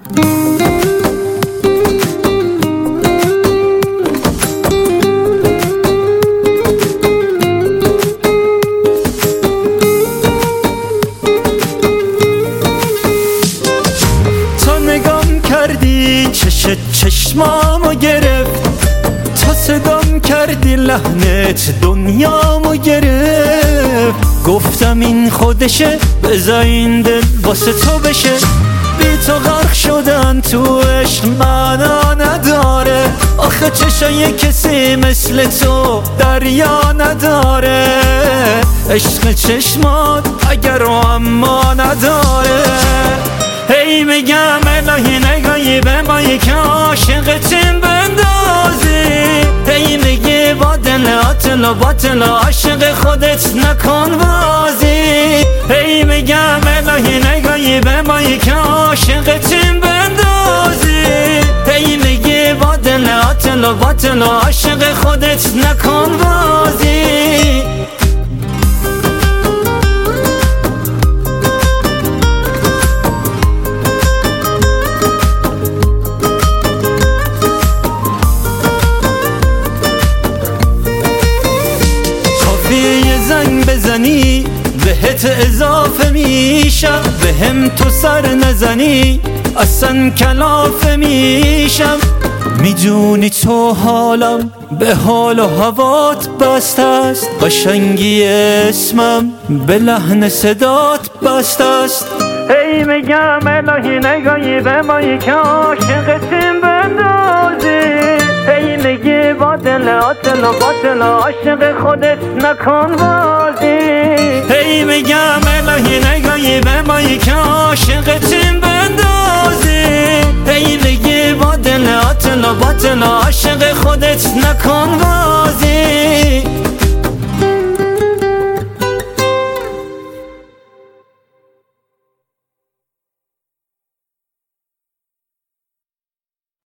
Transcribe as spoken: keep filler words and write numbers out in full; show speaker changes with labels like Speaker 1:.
Speaker 1: کردی چشت چشمامو گرفت، تا صدام کردی لحنت دنیامو گرفت. گفتم این خودشه، بذار این دل واسه تو بشه. بی تو غرق شدن تو عشق معنا نداره، آخه چشای کسی مثل تو دریا نداره. عشق چشمات اگر و اما نداره. هی میگم الهی نگاهی به ما یک عاشقتیم بندازی. هی میگی با دل عاطل و باطل عاشق خودت نکن بازی. هی میگم الهی نگاهی به ما یک عاشقتیم بندازی. هی میگی با دل عاطل و باطل عاشق خودت نکن بازی. یه زنگ بزنی بهت اضافه میشم، به هم تو سر نزنی اصلا کلافه میشم. میدونی تو حالم به حال و هوات بست است، قشنگی اسمم به لحن صدات بست است. هی میگم الهی نگاهی به ما یک عاشقتیم بندازی. هی میگی با دل عاطل و باطل عاشق خودت نکن بازی. هی میگم الهی نگاهی به ما یک عاشقتیم بندازی. هی میگی با دل عاطل و باطل عاشق خودت نکن بازی.